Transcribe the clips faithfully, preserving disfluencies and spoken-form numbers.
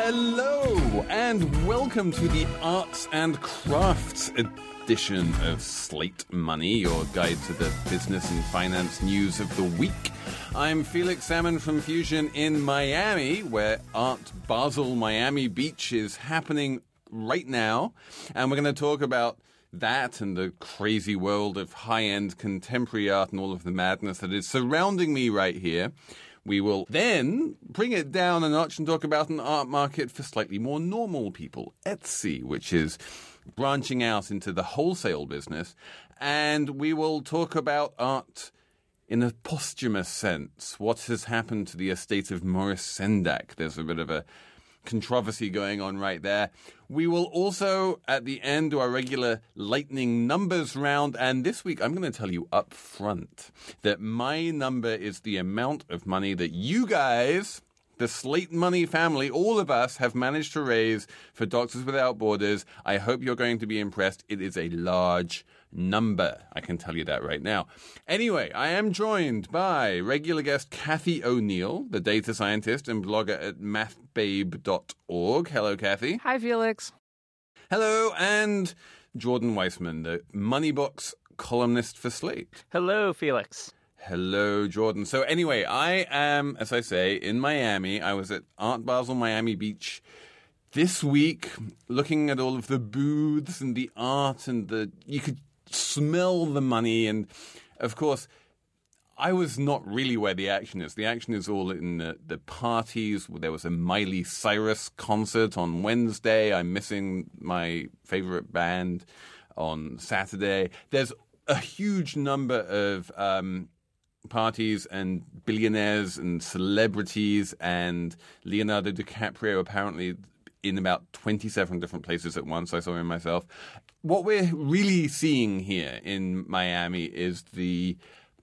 Hello, and welcome to the Arts and Crafts edition of Slate Money, your guide to the business and finance news of the week. I'm Felix Salmon from Fusion in Miami, where Art Basel Miami Beach is happening right now. And we're going to talk about that and the crazy world of high-end contemporary art and all of the madness that is surrounding me right here. We will then bring it down a notch and talk about an art market for slightly more normal people, Etsy, which is branching out into the wholesale business. And we will talk about art in a posthumous sense. What has happened to the estate of Maurice Sendak? There's a bit of a controversy going on right there. We will also, at the end, do our regular lightning numbers round. And this week, I'm going to tell you up front that my number is the amount of money that you guys, the Slate Money family, all of us have managed to raise for Doctors Without Borders. I hope you're going to be impressed. It is a large number. I can tell you that right now. Anyway, I am joined by regular guest Kathy O'Neill, the data scientist and blogger at math babe dot org. Hello, Kathy. Hi, Felix. Hello, and Jordan Weissman, the Moneybox columnist for Slate. Hello, Felix. Hello, Jordan. So anyway, I am, as I say, in Miami. I was at Art Basel Miami Beach this week, looking at all of the booths and the art, and the you could smell the money. And of course, I was not really where the action is. The action is all in the, the parties. There was a Miley Cyrus concert on Wednesday. I'm missing my favorite band on Saturday. There's a huge number of um parties and billionaires and celebrities, and Leonardo DiCaprio apparently in about twenty-seven different places at once. I saw him myself. What we're really seeing here in Miami is the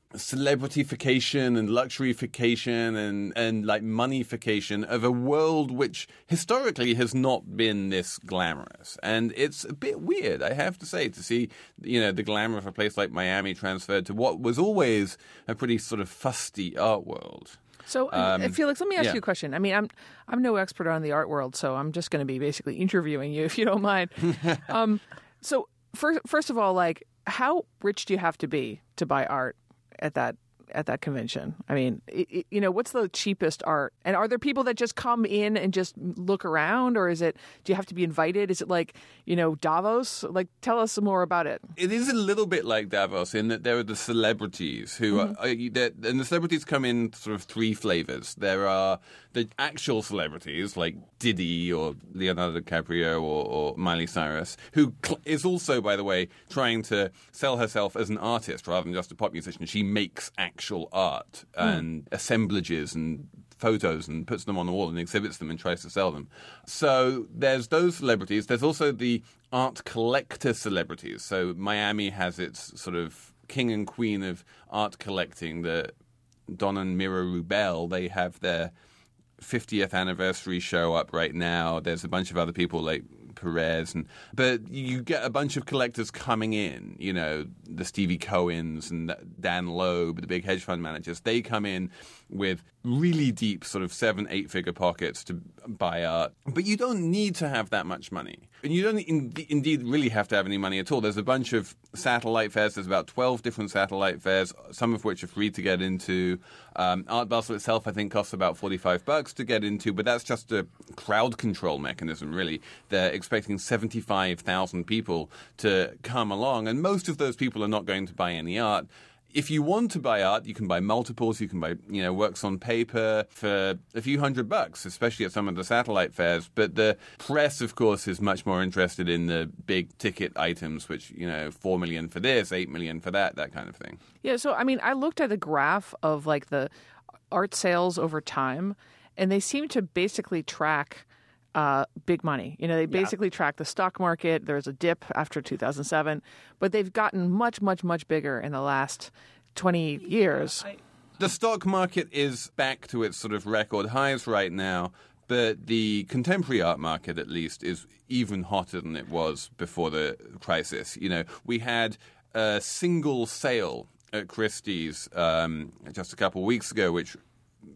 celebrityfication and luxuryfication and, and like moneyfication of a world which historically has not been this glamorous. And it's a bit weird, I have to say, to see, you know, the glamour of a place like Miami transferred to what was always a pretty sort of fusty art world. So, um, Felix, let me ask yeah. you a question. I mean, I'm I'm no expert on the art world, so I'm just going to be basically interviewing you, if you don't mind. um, so, first, first of all, like, how rich do you have to be to buy art at that at that convention? I mean, it, it, you know, what's the cheapest art? And are there people that just come in and just look around, or is it, do you have to be invited? Is it like, you know, Davos? Like, tell us some more about it. It is a little bit like Davos in that there are the celebrities who mm-hmm. are, are, and the celebrities come in sort of three flavors. There are the actual celebrities like Diddy or Leonardo DiCaprio or, or Miley Cyrus, who cl- is also, by the way, trying to sell herself as an artist rather than just a pop musician. She makes actual actual art and mm. assemblages and photos and puts them on the wall and exhibits them and tries to sell them. So there's those celebrities. There's also the art collector celebrities. So Miami has its sort of king and queen of art collecting, the Don and Mira Rubel. They have their fiftieth anniversary show up right now. There's a bunch of other people like Perez, and but you get a bunch of collectors coming in, you know, the Stevie Cohens and Dan Loeb, the big hedge fund managers. They come in with really deep sort of seven, eight figure pockets to buy art. But you don't need to have that much money. And you don't in- indeed really have to have any money at all. There's a bunch of satellite fairs. There's about twelve different satellite fairs, some of which are free to get into. Um, Art Basel itself, I think, costs about forty-five bucks to get into, but that's just a crowd control mechanism, really. They're expecting seventy-five thousand people to come along, and most of those people are not going to buy any art. If you want to buy art, you can buy multiples. You can buy, you know, works on paper for a few hundred bucks, especially at some of the satellite fairs. But the press, of course, is much more interested in the big ticket items, which, you know, four million for this, eight million for that, that kind of thing. Yeah. So, I mean, I looked at a graph of like the art sales over time, and they seem to basically track Uh, big money. You know, they basically yeah. track the stock market. There's a dip after two thousand seven, but they've gotten much, much, much bigger in the last twenty years. Yeah, I, the stock market is back to its sort of record highs right now, but the contemporary art market, at least, is even hotter than it was before the crisis. You know, we had a single sale at Christie's um, just a couple of weeks ago, which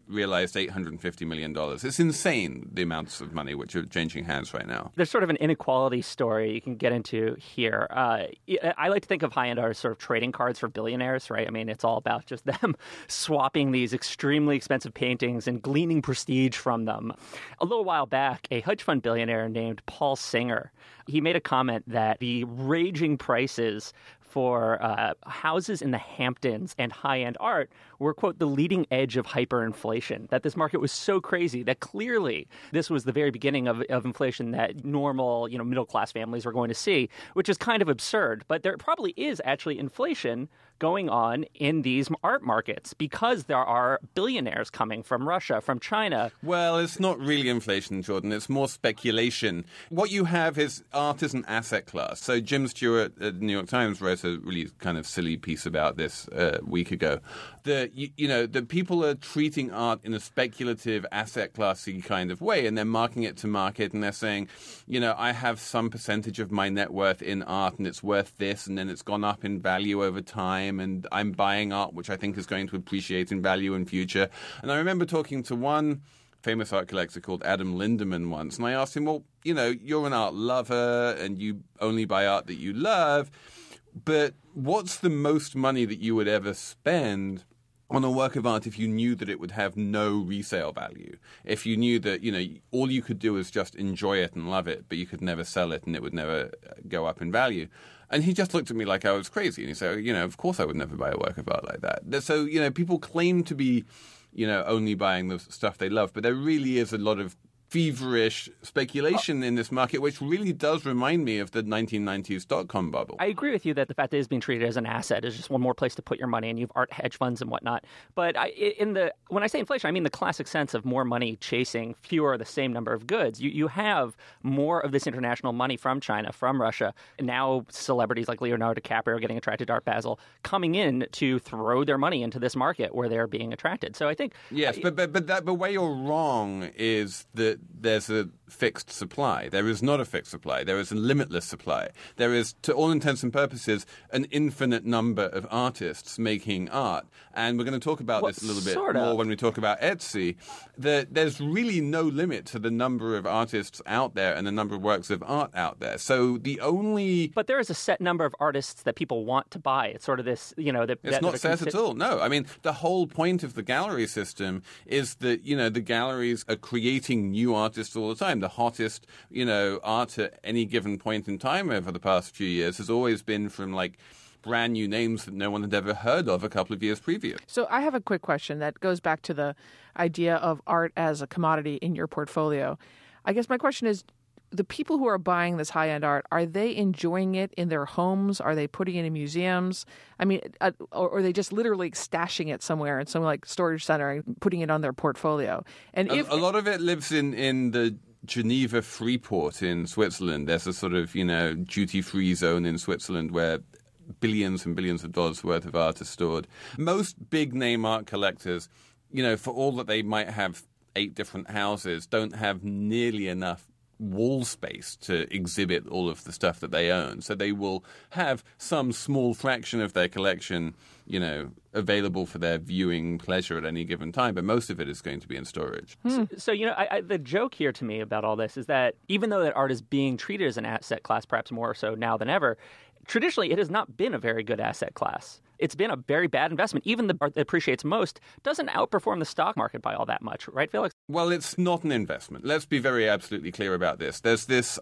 realized eight hundred fifty million dollars. It's insane, the amounts of money which are changing hands right now. There's sort of an inequality story you can get into here. Uh, I like to think of high-end art as sort of trading cards for billionaires, right? I mean, it's all about just them swapping these extremely expensive paintings and gleaning prestige from them. A little while back, a hedge fund billionaire named Paul Singer, he made a comment that the raging prices for uh, houses in the Hamptons and high-end art were, quote, the leading edge of hyperinflation, that this market was so crazy that clearly this was the very beginning of, of inflation that normal, you know, middle-class families were going to see, which is kind of absurd. But there probably is actually inflation going on in these art markets because there are billionaires coming from Russia, from China. Well, it's not really inflation, Jordan. It's more speculation. What you have is art is an asset class. So Jim Stewart at the New York Times wrote a really kind of silly piece about this uh, a week ago. The you, you know the people are treating art in a speculative asset classy kind of way, and they're marking it to market, and they're saying, you know, I have some percentage of my net worth in art, and it's worth this, and then it's gone up in value over time, and I'm buying art which I think is going to appreciate in value in future. And I remember talking to one famous art collector called Adam Lindemann once, and I asked him, well, you know, you're an art lover, and you only buy art that you love, but what's the most money that you would ever spend on a work of art if you knew that it would have no resale value? If you knew that, you know, all you could do is just enjoy it and love it, but you could never sell it and it would never go up in value. And he just looked at me like I was crazy. And he said, you know, of course I would never buy a work of art like that. So, you know, people claim to be, you know, only buying the stuff they love, but there really is a lot of feverish speculation in this market, which really does remind me of the nineteen nineties dot-com bubble. I agree with you that the fact that it's being treated as an asset is just one more place to put your money, and you have art hedge funds and whatnot. But I, in the when I say inflation, I mean the classic sense of more money chasing fewer of the same number of goods. You you have more of this international money from China, from Russia, and now celebrities like Leonardo DiCaprio getting attracted to Art Basel coming in to throw their money into this market where they're being attracted. So I think yes, I, but but but that but where you're wrong is that there's a fixed supply. There is not a fixed supply. There is a limitless supply. There is, to all intents and purposes, an infinite number of artists making art. And we're going to talk about well, this a little bit sort more of. when we talk about Etsy. That there's really no limit to the number of artists out there and the number of works of art out there. So the only... But there is a set number of artists that people want to buy. It's sort of this, you know... That, it's that, not that set consi- at all, no. I mean, the whole point of the gallery system is that, you know, the galleries are creating new artists all the time. The hottest, you know, art at any given point in time over the past few years has always been from, like, brand new names that no one had ever heard of a couple of years previous. So I have a quick question that goes back to the idea of art as a commodity in your portfolio. I guess my question is, the people who are buying this high-end art, are they enjoying it in their homes? Are they putting it in museums? I mean, uh, or, or are they just literally stashing it somewhere in some like storage center and putting it on their portfolio? And a, if a lot of it lives in, in the Geneva Freeport in Switzerland. There's a sort of, you know, duty-free zone in Switzerland where billions and billions of dollars worth of art is stored. Most big-name art collectors, you know, for all that they might have eight different houses, don't have nearly enough wall space to exhibit all of the stuff that they own. So they will have some small fraction of their collection, you know, available for their viewing pleasure at any given time, but most of it is going to be in storage. Hmm. So, so, you know, I, I, the joke here to me about all this is that even though that art is being treated as an asset class, perhaps more so now than ever, traditionally it has not been a very good asset class. It's been a very bad investment. Even the art that appreciates most doesn't outperform the stock market by all that much, right, Felix? Well, it's not an investment. Let's be very absolutely clear about this. There's this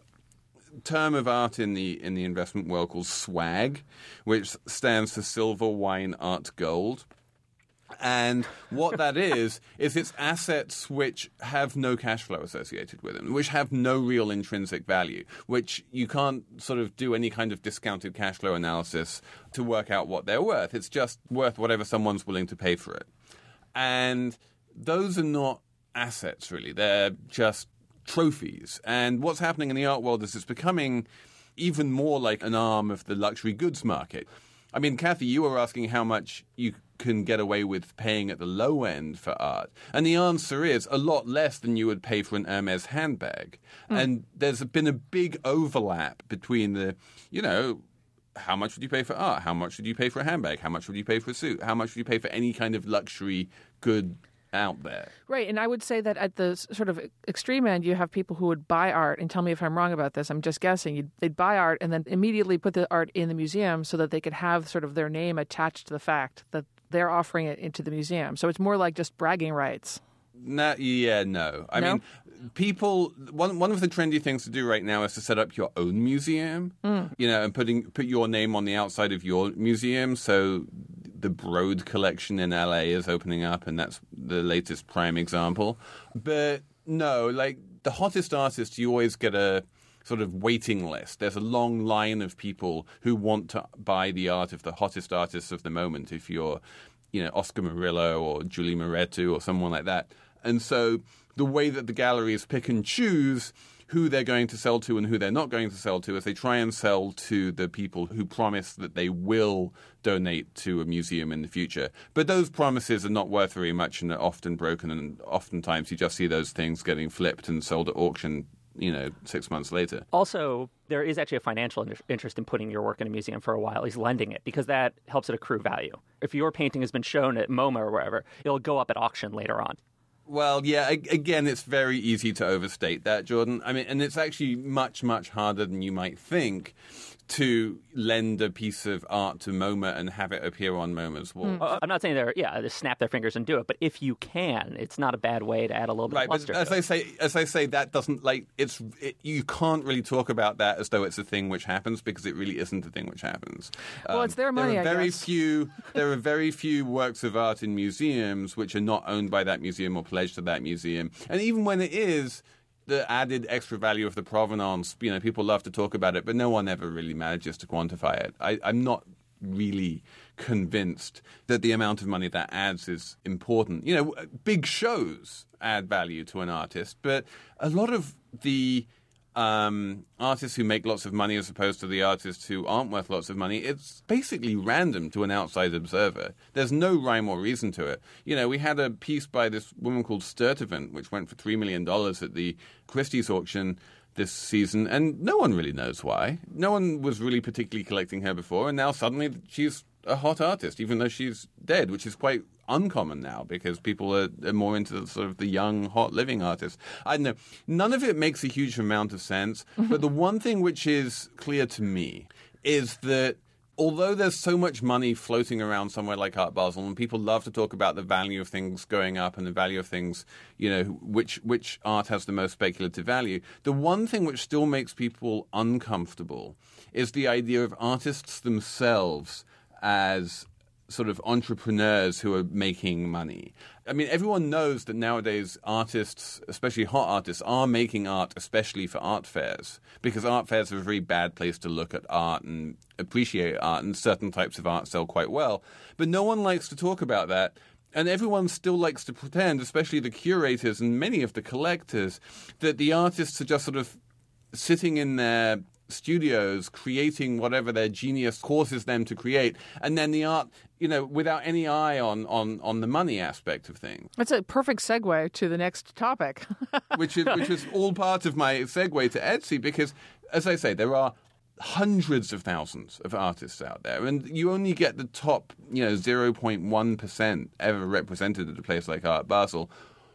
term of art in the in the investment world called swag, which stands for silver, wine, art, gold. And what that is, is it's assets which have no cash flow associated with them, which have no real intrinsic value, which you can't sort of do any kind of discounted cash flow analysis to work out what they're worth. It's just worth whatever someone's willing to pay for it. And those are not assets, really. They're just trophies. And what's happening in the art world is it's becoming even more like an arm of the luxury goods market. I mean, Kathy, you were asking how much you can get away with paying at the low end for art. And the answer is a lot less than you would pay for an Hermes handbag. Mm. And there's been a big overlap between the, you know, how much would you pay for art? How much would you pay for a handbag? How much would you pay for a suit? How much would you pay for any kind of luxury good out there. Right, and I would say that at the s- sort of extreme end, you have people who would buy art, and tell me if I'm wrong about this, I'm just guessing, You'd, they'd buy art and then immediately put the art in the museum so that they could have sort of their name attached to the fact that they're offering it into the museum. So it's more like just bragging rights. No, yeah, no. I No? mean, people. One one of the trendy things to do right now is to set up your own museum. Mm. You know, and putting put your name on the outside of your museum. So the Broad collection in L A is opening up, and that's the latest prime example. But no, like the hottest artists, you always get a sort of waiting list. There's a long line of people who want to buy the art of the hottest artists of the moment. If you're, you know, Oscar Murillo or Julie Moretu or someone like that. And so the way that the galleries pick and choose who they're going to sell to and who they're not going to sell to is they try and sell to the people who promise that they will donate to a museum in the future. But those promises are not worth very much and are often broken, and oftentimes you just see those things getting flipped and sold at auction, you know, six months later. Also, there is actually a financial in- interest in putting your work in a museum for a while, at least lending it, because that helps it accrue value. If your painting has been shown at MoMA or wherever, it'll go up at auction later on. Well, yeah, again, it's very easy to overstate that, Jordan. I mean, and it's actually much, much harder than you might think to lend a piece of art to MoMA and have it appear on MoMA's wall. Uh, I'm not saying they're, yeah, just snap their fingers and do it, but if you can, it's not a bad way to add a little bit Right, of but luster as to I it. say, as I say, that doesn't like it's. It, you can't really talk about that as though it's a thing which happens, because it really isn't a thing which happens. Well, it's their money, There are I very guess. few. There are very few works of art in museums which are not owned by that museum or pledged to that museum, and even when it is, the added extra value of the provenance, you know, people love to talk about it, but no one ever really manages to quantify it. I, I'm not really convinced that the amount of money that adds is important. You know, big shows add value to an artist, but a lot of the um, artists who make lots of money as opposed to the artists who aren't worth lots of money, it's basically random to an outside observer. There's no rhyme or reason to it. You know, we had a piece by this woman called Sturtevant, which went for three million dollars at the Christie's auction this season, and no one really knows why. No one was really particularly collecting her before, and now suddenly she's a hot artist, even though she's dead, which is quite uncommon now because people are, are more into the, sort of the young, hot living artists. I don't know. None of it makes a huge amount of sense, but the one thing which is clear to me is that although there's so much money floating around somewhere like Art Basel, and people love to talk about the value of things going up and the value of things, you know, which which art has the most speculative value, the one thing which still makes people uncomfortable is the idea of artists themselves as sort of entrepreneurs who are making money. I mean, everyone knows that nowadays artists, especially hot artists, are making art especially for art fairs, because art fairs are a very bad place to look at art and appreciate art, and certain types of art sell quite well. But no one likes to talk about that. And everyone still likes to pretend, especially the curators and many of the collectors, that the artists are just sort of sitting in their studios creating whatever their genius causes them to create, and then the art, you know, without any eye on on, on the money aspect of things. That's a perfect segue to the next topic. which is which is all part of my segue to Etsy, because, as I say, there are hundreds of thousands of artists out there, and you only get the top, you know, zero point one percent ever represented at a place like Art Basel.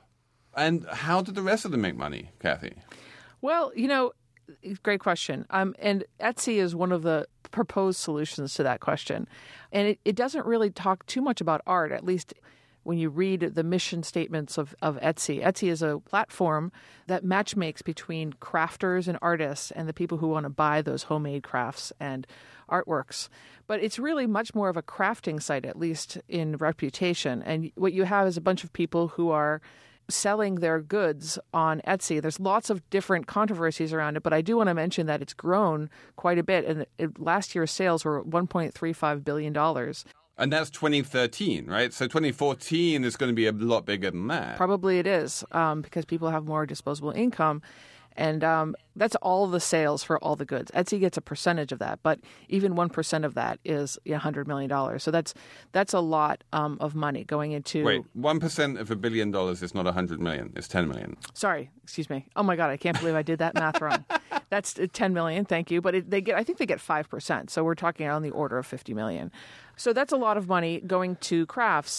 And how do the rest of them make money, Kathy? Well, you know, great question. Um, and Etsy is one of the proposed solutions to that question. And it, it doesn't really talk too much about art, at least when you read the mission statements of, of Etsy. Etsy is a platform that matchmakes between crafters and artists and the people who want to buy those homemade crafts and artworks. But it's really much more of a crafting site, at least in reputation. And what you have is a bunch of people who are selling their goods on Etsy. There's lots of different controversies around it, but I do want to mention that it's grown quite a bit. And it, last year's sales were one point three five billion dollars. And that's twenty thirteen, right? So twenty fourteen is going to be a lot bigger than that. Probably it is, um, because people have more disposable income. And um, that's all the sales for all the goods. Etsy gets a percentage of that, but even one percent of that is one hundred million dollars. So that's that's a lot um, of money going into... Wait, one percent of a billion dollars is not one hundred million. It's ten million. Sorry, excuse me. Oh, my God, I can't believe I did that math wrong. That's ten million, thank you. But it, they get, I think they get five percent. So we're talking on the order of fifty million. So that's a lot of money going to crafts.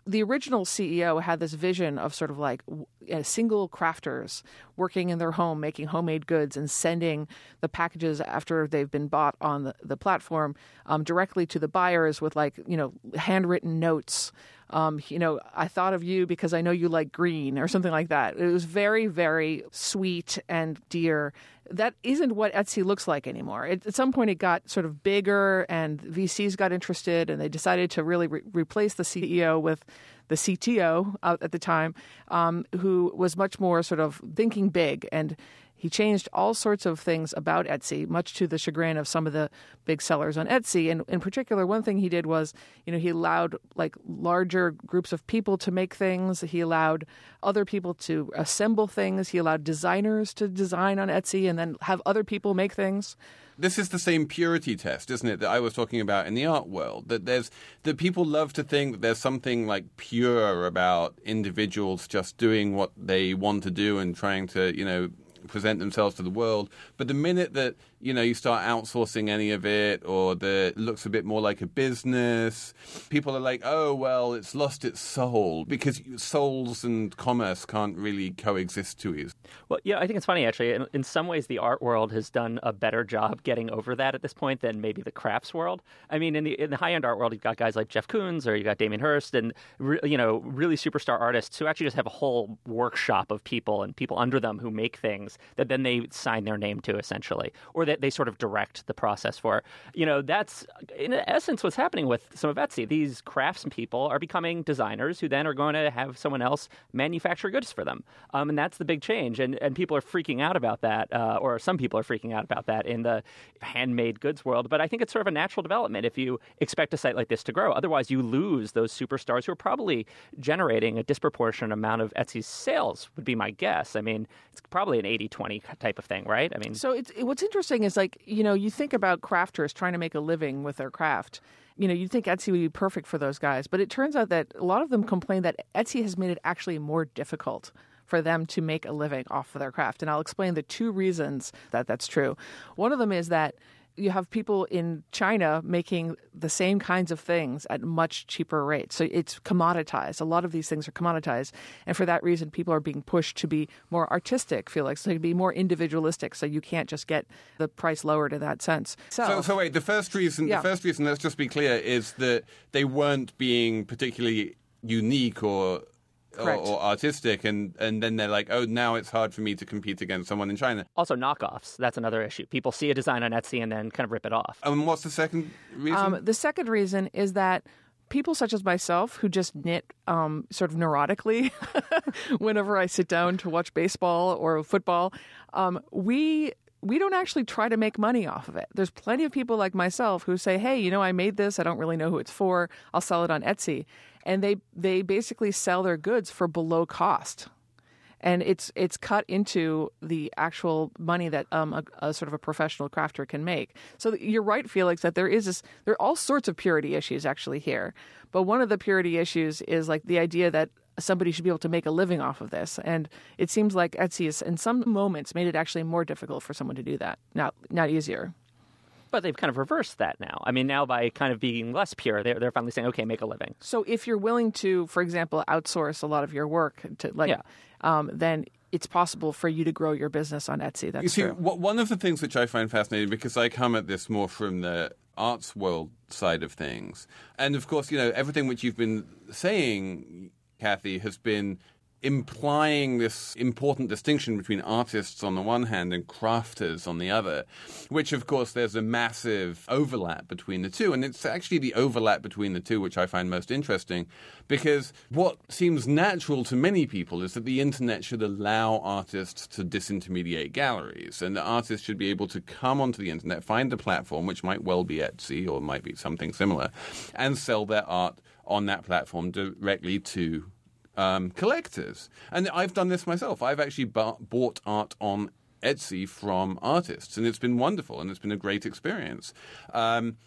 the original C E O had this vision of sort of like uh, single crafters working in their home, making homemade goods and sending the packages after they've been bought on the, the platform um, directly to the buyers with like, you know, handwritten notes. Um, you know, I thought of you because I know you like green or something like that. It was very, very sweet and dear. That isn't what Etsy looks like anymore. It, at some point, it got sort of bigger and V Cs got interested and they decided to really re- replace the C E O with the C T O uh, at the time, um, who was much more sort of thinking big. And he changed all sorts of things about Etsy, much to the chagrin of some of the big sellers on Etsy. And in particular, one thing he did was, you know, he allowed like larger groups of people to make things. He allowed other people to assemble things. He allowed designers to design on Etsy and then have other people make things. This is the same purity test, isn't it, that I was talking about in the art world, that there's that people love to think that there's something like pure about individuals just doing what they want to do and trying to, you know, present themselves to the world. But the minute that, you know, you start outsourcing any of it or that it looks a bit more like a business, people are like, oh, well, it's lost its soul, because souls and commerce can't really coexist to you. Well, yeah, I think it's funny, actually. In, in some ways, the art world has done a better job getting over that at this point than maybe the crafts world. I mean, in the in the high-end art world, you've got guys like Jeff Koons or you got Damien Hirst and, re, you know, really superstar artists who actually just have a whole workshop of people and people under them who make things that then they sign their name to, essentially, or that they sort of direct the process for. You know, that's, in essence, what's happening with some of Etsy. These crafts people are becoming designers who then are going to have someone else manufacture goods for them. Um, and that's the big change. And, and people are freaking out about that, uh, or some people are freaking out about that in the handmade goods world. But I think it's sort of a natural development if you expect a site like this to grow. Otherwise, you lose those superstars who are probably generating a disproportionate amount of Etsy's sales, would be my guess. I mean, it's probably an eighty twenty type of thing, right? I mean, so it's, what's interesting is like, you know, you think about crafters trying to make a living with their craft. You know, you'd think Etsy would be perfect for those guys, but it turns out that a lot of them complain that Etsy has made it actually more difficult for them to make a living off of their craft. And I'll explain the two reasons that that's true. One of them is that you have people in China making the same kinds of things at much cheaper rates. So it's commoditized. A lot of these things are commoditized. And for that reason, people are being pushed to be more artistic, feel like, so to be more individualistic. So you can't just get the price lowered in that sense. So, so, so wait, the first reason, yeah. the first reason, let's just be clear, is that they weren't being particularly unique or Or, or artistic, and, and then they're like, oh, now it's hard for me to compete against someone in China. Also, knockoffs. That's another issue. People see a design on Etsy and then kind of rip it off. And what's the second reason? Um, the second reason is that people such as myself who just knit um, sort of neurotically whenever I sit down to watch baseball or football, um, we... we don't actually try to make money off of it. There's plenty of people like myself who say, hey, you know, I made this. I don't really know who it's for. I'll sell it on Etsy. And they they basically sell their goods for below cost. And it's it's cut into the actual money that um, a, a sort of a professional crafter can make. So you're right, Felix, that there is this, there are all sorts of purity issues actually here. But one of the purity issues is like the idea that somebody should be able to make a living off of this. And it seems like Etsy has, in some moments, made it actually more difficult for someone to do that, not not easier. But they've kind of reversed that now. I mean, now by kind of being less pure, they're, they're finally saying, okay, make a living. So if you're willing to, for example, outsource a lot of your work, to like, yeah. um, then it's possible for you to grow your business on Etsy. That's you see, true. One of the things which I find fascinating, because I come at this more from the arts world side of things, and of course, you know, everything which you've been saying, Kathy, has been implying this important distinction between artists on the one hand and crafters on the other, which, of course, there's a massive overlap between the two. And it's actually the overlap between the two which I find most interesting, because what seems natural to many people is that the internet should allow artists to disintermediate galleries, and the artists should be able to come onto the internet, find a platform, which might well be Etsy or might be something similar, and sell their art on that platform directly to Um, collectors. And I've done this myself. I've actually b- bought art on Etsy from artists, and it's been wonderful, and it's been a great experience. Um,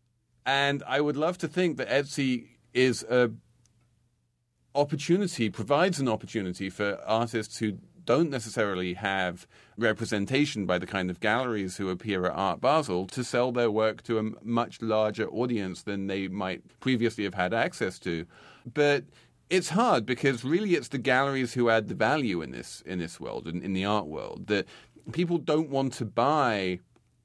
and I would love to think that Etsy is a opportunity, provides an opportunity for artists who don't necessarily have representation by the kind of galleries who appear at Art Basel to sell their work to a much larger audience than they might previously have had access to. But it's hard because really it's the galleries who add the value in this in this world, in, in the art world, that people don't want to buy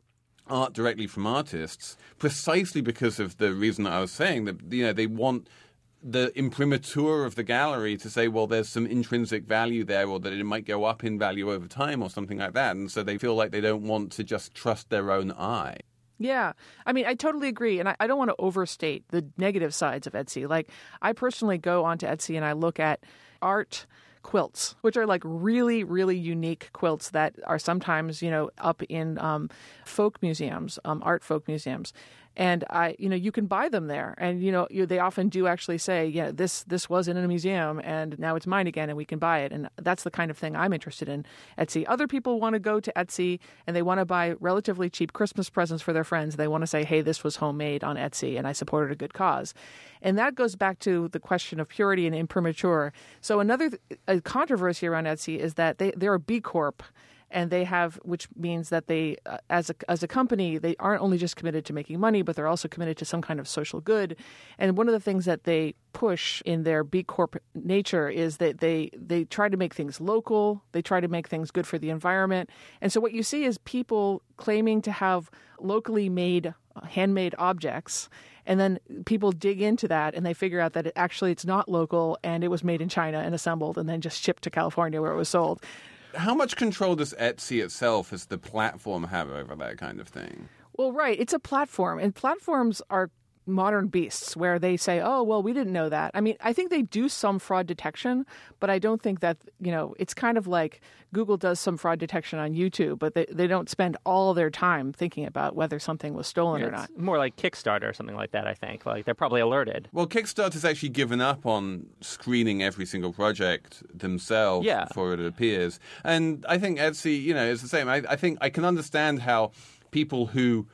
art directly from artists precisely because of the reason that I was saying, that you know they want the imprimatur of the gallery to say, well, there's some intrinsic value there, or that it might go up in value over time or something like that. And so they feel like they don't want to just trust their own eye. Yeah. I mean, I totally agree. And I, I don't want to overstate the negative sides of Etsy. Like, I personally go onto Etsy and I look at art quilts, which are like really, really unique quilts that are sometimes, you know, up in um, folk museums, um, art folk museums. And I, you know, you can buy them there, and you know, you, they often do actually say, yeah, this this was in a museum, and now it's mine again, and we can buy it. And that's the kind of thing I'm interested in. Etsy. Other people want to go to Etsy and they want to buy relatively cheap Christmas presents for their friends. They want to say, hey, this was homemade on Etsy, and I supported a good cause. And that goes back to the question of purity and imprimatur. So another th- a controversy around Etsy is that they they're a B Corp. And they have, which means that they, uh, as a as a company, they aren't only just committed to making money, but they're also committed to some kind of social good. And one of the things that they push in their B Corp nature is that they they try to make things local. They try to make things good for the environment. And so what you see is people claiming to have locally made, uh, handmade objects. And then people dig into that and they figure out that it, actually it's not local and it was made in China and assembled and then just shipped to California where it was sold. How much control does Etsy itself as the platform have over that kind of thing? Well, right. It's a platform, and platforms are modern beasts where they say, oh, well, we didn't know that. I mean, I think they do some fraud detection, but I don't think that, you know, it's kind of like Google does some fraud detection on YouTube, but they, they don't spend all their time thinking about whether something was stolen yeah, or not. More like Kickstarter or something like that, I think. Like, they're probably alerted. Well, Kickstarter's actually given up on screening every single project themselves yeah. before it appears. And I think Etsy, you know, is the same. I, I think I can understand how people who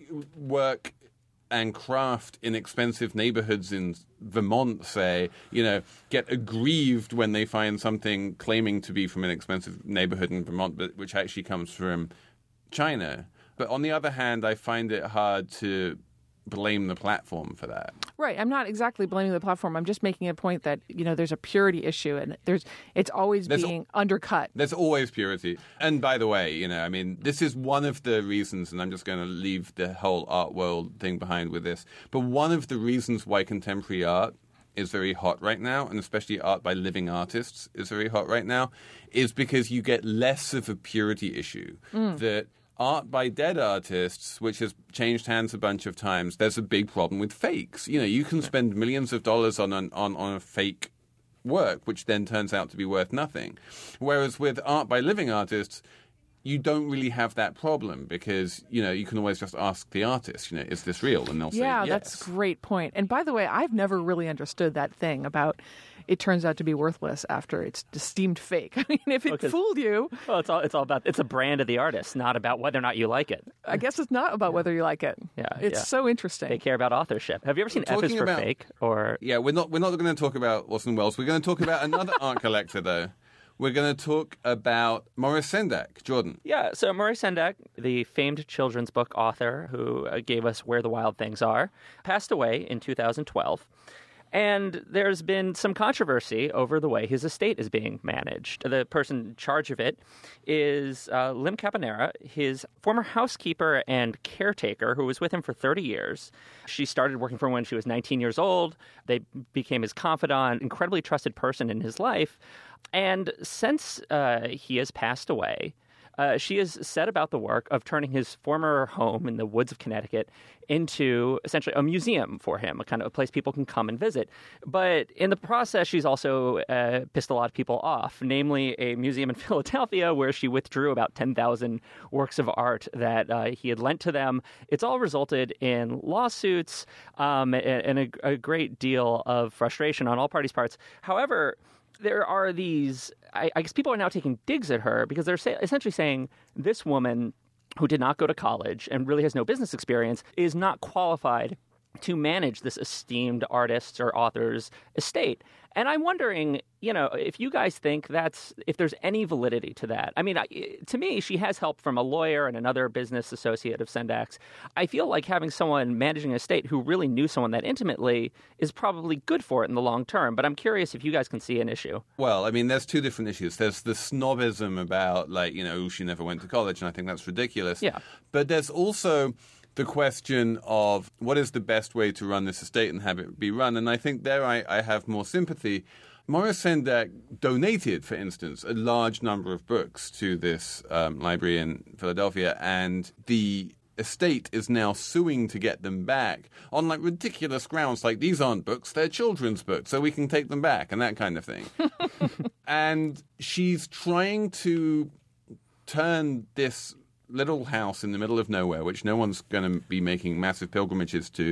work and craft in expensive neighborhoods in Vermont, say, you know, get aggrieved when they find something claiming to be from an expensive neighborhood in Vermont, but which actually comes from China. But on the other hand, I find it hard to blame the platform for that. Right. I'm not exactly blaming the platform. I'm just making a point that, you know, there's a purity issue and there's it's always there's being al- undercut. There's always purity. And by the way, you know, I mean, this is one of the reasons, and I'm just going to leave the whole art world thing behind with this, but one of the reasons why contemporary art is very hot right now, and especially art by living artists is very hot right now, is because you get less of a purity issue. Mm. That art by dead artists, which has changed hands a bunch of times, there's a big problem with fakes. You know, you can spend millions of dollars on an, on, on a fake work, which then turns out to be worth nothing. Whereas with art by living artists, you don't really have that problem because, you know, you can always just ask the artist, you know, is this real? And they'll yeah, say yes. Yeah, that's a great point. And by the way, I've never really understood that thing about it turns out to be worthless after it's deemed fake. I mean, if it okay. fooled you... Well, it's all it's all about... It's a brand of the artist, not about whether or not you like it. I guess it's not about whether you like it. Yeah, It's yeah. so interesting. They care about authorship. Have you ever seen F is for about, Fake? Or Yeah, we're not, we're not going to talk about Orson Welles. We're going to talk about another art collector, though. We're going to talk about Maurice Sendak. Jordan. Yeah, so Maurice Sendak, the famed children's book author who uh, gave us Where the Wild Things Are, passed away in two thousand twelve. And there's been some controversy over the way his estate is being managed. The person in charge of it is uh, Lim Caponera, his former housekeeper and caretaker who was with him for thirty years. She started working for him when she was nineteen years old. They became his confidant, incredibly trusted person in his life. And since uh, he has passed away, Uh, she has set about the work of turning his former home in the woods of Connecticut into essentially a museum for him, a kind of a place people can come and visit. But in the process, she's also uh, pissed a lot of people off, namely a museum in Philadelphia where she withdrew about ten thousand works of art that uh, he had lent to them. It's all resulted in lawsuits um, and, and a, a great deal of frustration on all parties' parts. However, there are these, I, I guess people are now taking digs at her because they're say, essentially saying this woman who did not go to college and really has no business experience is not qualified to manage this esteemed artist's or author's estate. And I'm wondering, you know, if you guys think that's, if there's any validity to that. I mean, I, to me, she has help from a lawyer and another business associate of Sendak's. I feel like having someone managing an estate who really knew someone that intimately is probably good for it in the long term. But I'm curious if you guys can see an issue. Well, I mean, there's two different issues. There's the snobism about, like, you know, she never went to college, and I think that's ridiculous. Yeah. But there's also the question of what is the best way to run this estate and have it be run. And I think there I, I have more sympathy. Morris Sendak donated, for instance, a large number of books to this um, library in Philadelphia, and the estate is now suing to get them back on like ridiculous grounds, like these aren't books, they're children's books, so we can take them back and that kind of thing. And she's trying to turn this little house in the middle of nowhere, which no one's going to be making massive pilgrimages to,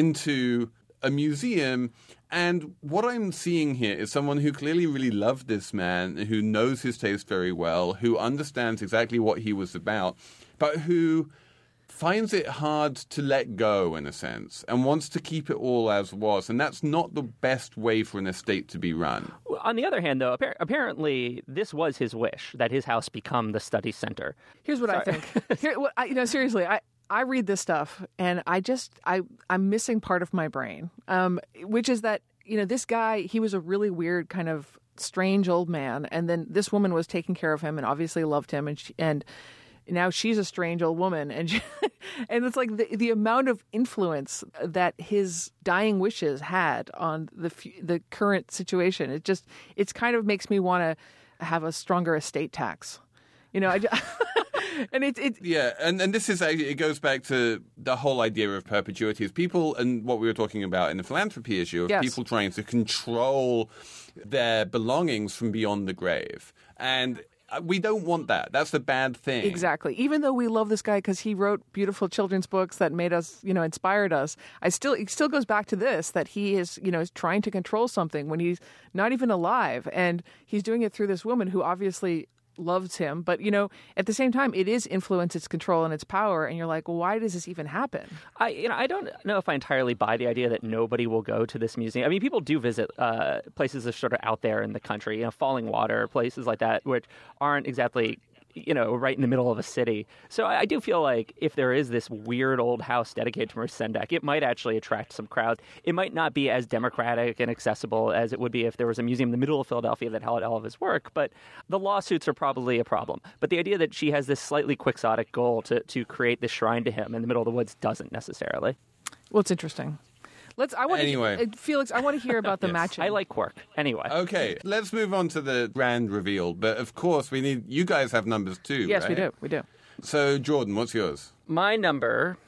into a museum. And what I'm seeing here is someone who clearly really loved this man, who knows his taste very well, who understands exactly what he was about, but who finds it hard to let go, in a sense, and wants to keep it all as was. And that's not the best way for an estate to be run. On the other hand, though, appar- apparently this was his wish, that his house become the study center. Here's what Sorry. I think. Here, what, I, you know, seriously, I, I read this stuff, and I just, I, I'm missing part of my brain, um, which is that, you know, this guy, he was a really weird kind of strange old man, and then this woman was taking care of him and obviously loved him, and she, and now she's a strange old woman, and she, and it's like the the amount of influence that his dying wishes had on the the current situation. It just it's kind of makes me want to have a stronger estate tax, you know. I just, and it's it, yeah, and and this is it goes back to the whole idea of perpetuity. Is people and what we were talking about in the philanthropy issue of yes. people trying to control their belongings from beyond the grave, and we don't want that. That's the bad thing. Exactly. Even though we love this guy because he wrote beautiful children's books that made us, you know, inspired us, I still it still goes back to this, that he is, you know, is trying to control something when he's not even alive. And he's doing it through this woman who obviously loves him. But, you know, at the same time, it is influence, its control, and its power. And you're like, well, why does this even happen? I, you know, I don't know if I entirely buy the idea that nobody will go to this museum. I mean, people do visit uh, places that are sort of out there in the country, you know, Falling Water, places like that, which aren't exactly, you know, right in the middle of a city. So I, I do feel like if there is this weird old house dedicated to Morris Sendak, it might actually attract some crowds. It might not be as democratic and accessible as it would be if there was a museum in the middle of Philadelphia that held all of his work, but the lawsuits are probably a problem. But the idea that she has this slightly quixotic goal to, to create this shrine to him in the middle of the woods doesn't necessarily. Well, it's interesting. Let's. I want anyway. to, Felix, I want to hear about the yes. matching. I like quirk. Anyway. Okay, let's move on to the grand reveal. But of course, we need. You guys have numbers too. Yes, right? we do. We do. So, Jordan, what's yours? My number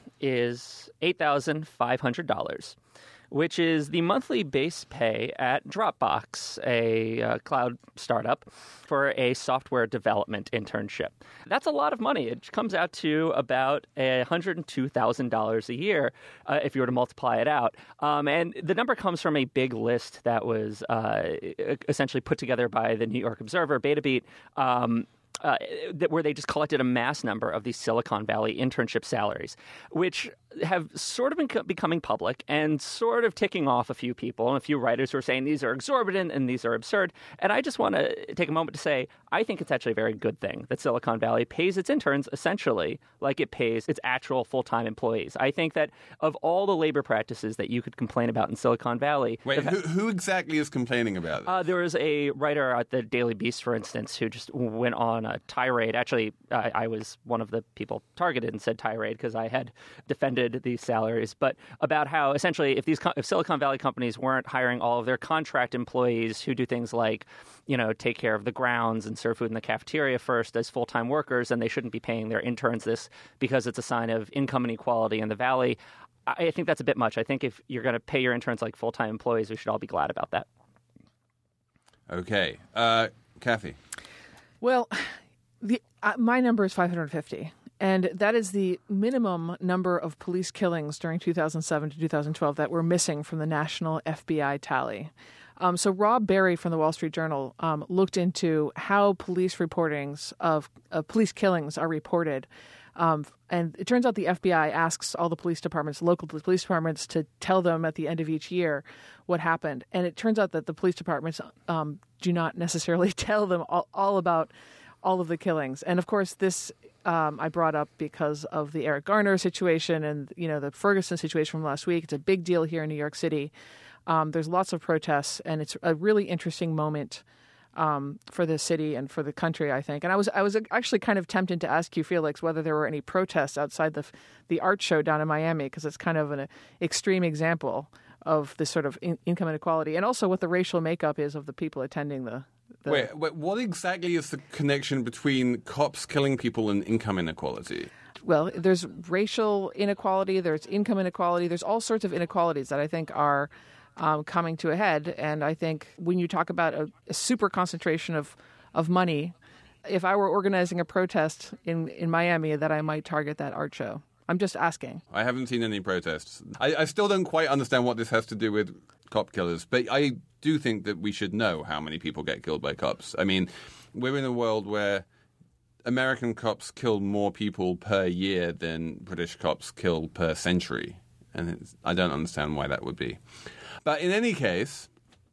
is eight thousand five hundred dollars, which is the monthly base pay at Dropbox, a uh, cloud startup, for a software development internship. That's a lot of money. It comes out to about one hundred two thousand dollars a year uh, if you were to multiply it out. Um, and the number comes from a big list that was uh, essentially put together by the New York Observer, BetaBeat, um, Uh, that where they just collected a mass number of these Silicon Valley internship salaries, which have sort of been co- becoming public and sort of ticking off a few people and a few writers who are saying these are exorbitant and these are absurd. And I just want to take a moment to say I think it's actually a very good thing that Silicon Valley pays its interns essentially like it pays its actual full-time employees. I think that of all the labor practices that you could complain about in Silicon Valley... Wait, who, who exactly is complaining about it? Uh, there was a writer at the Daily Beast, for instance, who just went on a tirade. Actually, uh, I was one of the people targeted and said tirade because I had defended these salaries, but about how essentially if these if Silicon Valley companies weren't hiring all of their contract employees who do things like, you know, take care of the grounds and serve food in the cafeteria first as full-time workers, then they shouldn't be paying their interns this because it's a sign of income inequality in the Valley. I think that's a bit much. I think if you're going to pay your interns like full-time employees, we should all be glad about that. Okay. Uh, Kathy? Well, the uh, my number is five hundred fifty. And that is the minimum number of police killings during two thousand seven to two thousand twelve that were missing from the national F B I tally. Um, so Rob Berry from the Wall Street Journal um, looked into how police reportings of, of police killings are reported Um, and it turns out the F B I asks all the police departments, local police departments, to tell them at the end of each year what happened. And it turns out that the police departments um, do not necessarily tell them all, all about all of the killings. And of course, this um, I brought up because of the Eric Garner situation and, you know, the Ferguson situation from last week. It's a big deal here in New York City. Um, there's lots of protests, and it's a really interesting moment um, for the city and for the country, I think. And I was I was actually kind of tempted to ask you, Felix, whether there were any protests outside the the art show down in Miami, because it's kind of an extreme example of this sort of in- income inequality, and also what the racial makeup is of the people attending the. the... Wait, wait, what exactly is the connection between cops killing people and income inequality? Well, there's racial inequality, there's income inequality, there's all sorts of inequalities that I think are um, coming to a head. And I think when you talk about a, a super concentration of, of money, if I were organizing a protest in, in Miami, that I might target that art show. I'm just asking. I haven't seen any protests. I, I still don't quite understand what this has to do with cop killers, but I do think that we should know how many people get killed by cops. I mean, we're in a world where American cops kill more people per year than British cops kill per century. And it's, I don't understand why that would be. But in any case,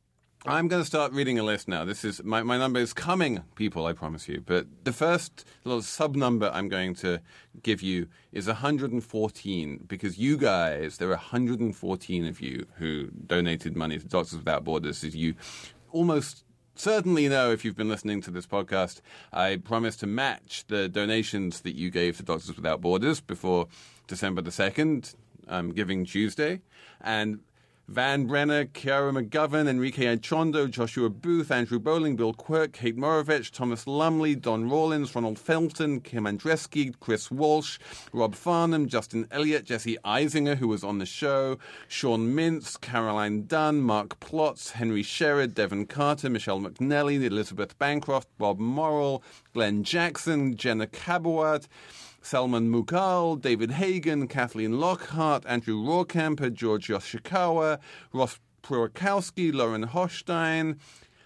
I'm going to start reading a list now. This is my, my number is coming, people, I promise you. But the first little sub-number I'm going to give you is one hundred fourteen, because you guys, there are one hundred fourteen of you who donated money to Doctors Without Borders. As you almost certainly know if you've been listening to this podcast, I promised to match the donations that you gave to Doctors Without Borders before December the second, um, Giving Tuesday. And Van Brenner, Kiara McGovern, Enrique Achondo, Joshua Booth, Andrew Bowling, Bill Quirk, Kate Morovich, Thomas Lumley, Don Rawlins, Ronald Felton, Kim Andreski, Chris Walsh, Rob Farnham, Justin Elliott, Jesse Eisinger, who was on the show, Sean Mintz, Caroline Dunn, Mark Plotz, Henry Sherrod, Devon Carter, Michelle McNally, Elizabeth Bancroft, Bob Morrill, Glenn Jackson, Jenna Cabowat, Salman Mughal, David Hagan, Kathleen Lockhart, Andrew Rohrkamper, George Yoshikawa, Ross Prorokowski, Lauren Hochstein,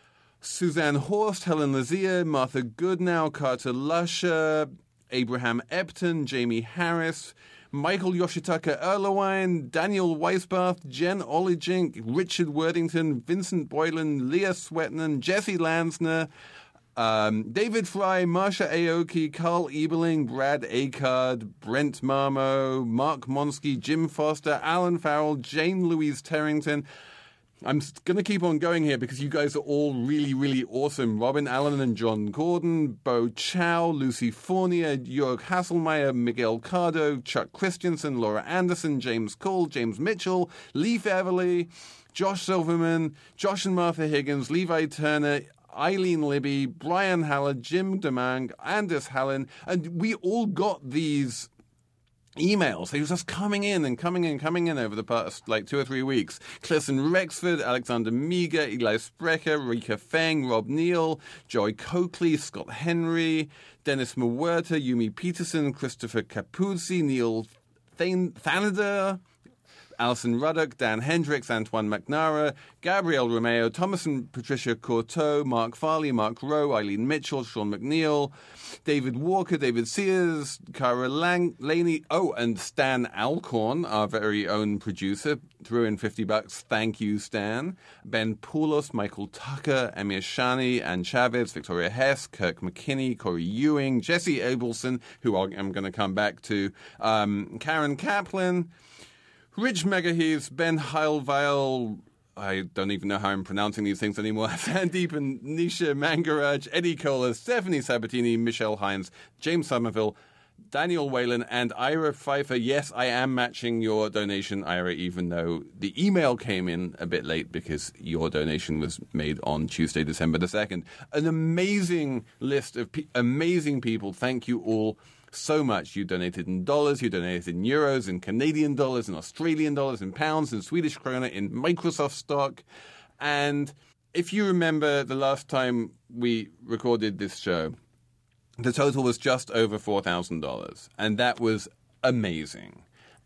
Suzanne Horst, Helen Lazia, Martha Goodnow, Carter Lusher, Abraham Epton, Jamie Harris, Michael Yoshitaka Erlewine, Daniel Weisbarth, Jen Olijink, Richard Worthington, Vincent Boylan, Leah Swetnan, Jesse Lansner, Um, David Fry, Marsha Aoki, Carl Ebeling, Brad Akard, Brent Marmo, Mark Monsky, Jim Foster, Alan Farrell, Jane Louise Terrington. I'm going to keep on going here because you guys are all really, really awesome. Robin Allen and John Gordon, Bo Chow, Lucy Fournier, Jörg Hasselmeyer, Miguel Cardo, Chuck Christensen, Laura Anderson, James Cole, James Mitchell, Leif Everly, Josh Silverman, Josh and Martha Higgins, Levi Turner, Eileen Libby, Brian Haller, Jim DeMang, Anders Hallen, and we all got these emails. They were just coming in and coming in, coming in over the past like two or three weeks. Clifton Rexford, Alexander Meager, Eli Sprecher, Rika Feng, Rob Neal, Joy Coakley, Scott Henry, Dennis Muerta, Yumi Peterson, Christopher Capuzzi, Neil Than- Thanader, Alison Ruddock, Dan Hendricks, Antoine McNara, Gabrielle Romeo, Thomas and Patricia Courteau, Mark Farley, Mark Rowe, Eileen Mitchell, Sean McNeil, David Walker, David Sears, Cara Lang- Laney, oh, and Stan Alcorn, our very own producer, threw in fifty bucks. Thank you, Stan. Ben Poulos, Michael Tucker, Emir Shani, Ann Chavez, Victoria Hess, Kirk McKinney, Corey Ewing, Jesse Abelson, who I'm going to come back to, um, Karen Kaplan, Rich Megaheath, Ben Heilweil, I don't even know how I'm pronouncing these things anymore, Sandeep and Nisha Mangaraj, Eddie Kohler, Stephanie Sabatini, Michelle Hines, James Somerville, Daniel Whalen, and Ira Pfeiffer. Yes, I am matching your donation, Ira, even though the email came in a bit late because your donation was made on Tuesday, December the second. An amazing list of pe- amazing people. Thank you all so much. You donated in dollars, you donated in euros, in Canadian dollars, in Australian dollars, in pounds, in Swedish krona, in Microsoft stock. And if you remember the last time we recorded this show, the total was just over four thousand dollars. And that was amazing.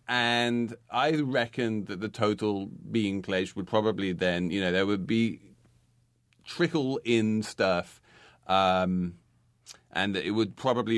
And I reckoned that the total being pledged would probably then, you know, there would be trickle in stuff. Um, and it would probably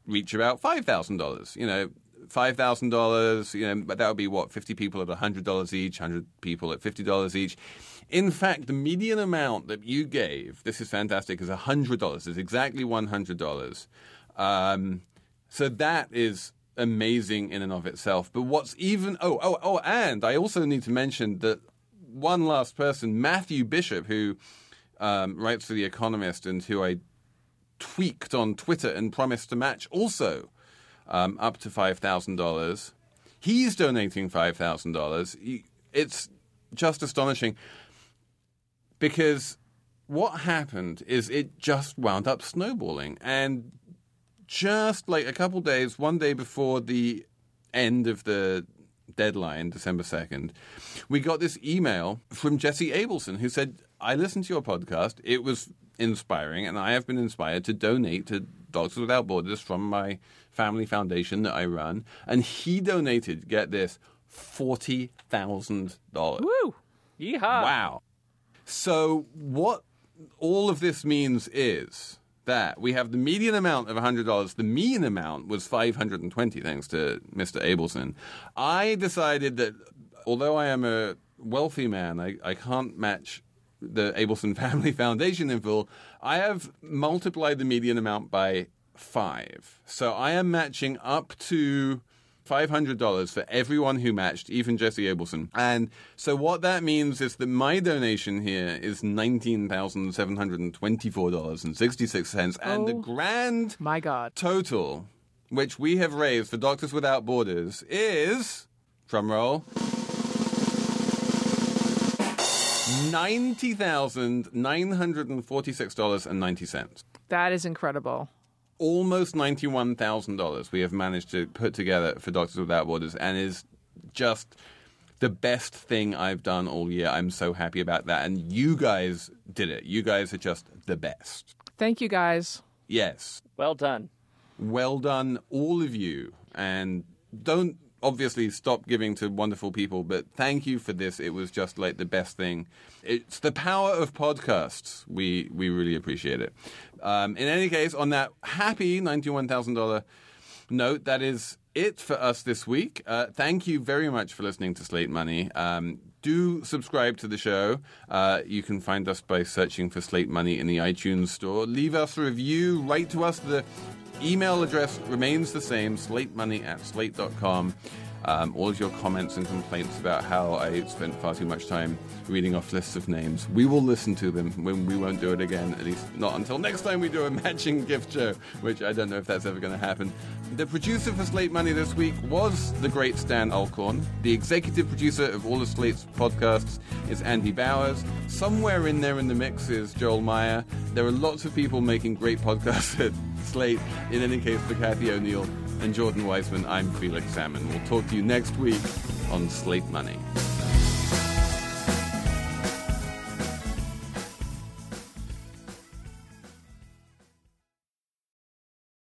reach about five thousand dollars. You know, five thousand dollars, you know, but that would be what, fifty people at one hundred dollars each, one hundred people at fifty dollars each. In fact, the median amount that you gave, this is fantastic, is one hundred dollars. It's exactly one hundred dollars. Um, so that is amazing in and of itself. But what's even... Oh, oh, oh, and I also need to mention that one last person, Matthew Bishop, who um, writes for The Economist and who I tweaked on Twitter and promised to match also um, up to five thousand dollars. He's donating five thousand dollars. It's just astonishing. Because what happened is it just wound up snowballing. And just like a couple days, one day before the end of the deadline, December second, we got this email from Jesse Abelson who said, I listened to your podcast. It was inspiring, and I have been inspired to donate to Doctors Without Borders from my family foundation that I run. And he donated, get this, forty thousand dollars. Woo! Yeehaw! Wow. So what all of this means is that we have the median amount of one hundred dollars. The mean amount was five hundred twenty dollars, thanks to Mister Abelson. I decided that although I am a wealthy man, I, I can't match the Abelson Family Foundation in full. I have multiplied the median amount by five. So I am matching up to five hundred dollars for everyone who matched, even Jesse Abelson. And so what that means is that my donation here is nineteen thousand seven hundred twenty-four dollars and sixty-six cents. And oh, the grand my God. total, which we have raised for Doctors Without Borders, is, drumroll, ninety thousand nine hundred forty-six dollars and ninety cents. That is incredible. Almost ninety-one thousand dollars we have managed to put together for Doctors Without Borders, and is just the best thing I've done all year. I'm so happy about that. And you guys did it. You guys are just the best. Thank you, guys. Yes. Well done. Well done, all of you. And don't obviously stop giving to wonderful people, but thank you for this. It was just like the best thing. It's the power of podcasts. We we really appreciate it. Um, in any case, on that happy ninety-one thousand dollars note, that is it for us this week. Uh, thank you very much for listening to Slate Money. Um, do subscribe to the show. Uh, you can find us by searching for Slate Money in the iTunes store. Leave us a review. Write to us. The email address remains the same, slatemoney at slate dot com. Um, all of your comments and complaints about how I spent far too much time reading off lists of names, we will listen to them when we won't do it again, at least not until next time we do a matching gift show, which I don't know if that's ever going to happen. The producer for Slate Money this week was the great Stan Alcorn. The executive producer of all of Slate's podcasts is Andy Bowers. Somewhere in there in the mix is Joel Meyer. There are lots of people making great podcasts at Slate. In any case, for Kathy O'Neill and Jordan Weissman, I'm Felix Salmon. We'll talk to you next week on Slate Money.